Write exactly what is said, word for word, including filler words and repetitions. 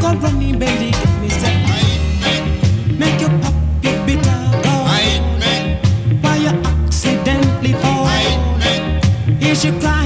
go running belly, get me set. Make you pop your bitter ball. Why you accidentally fall? Here she cry.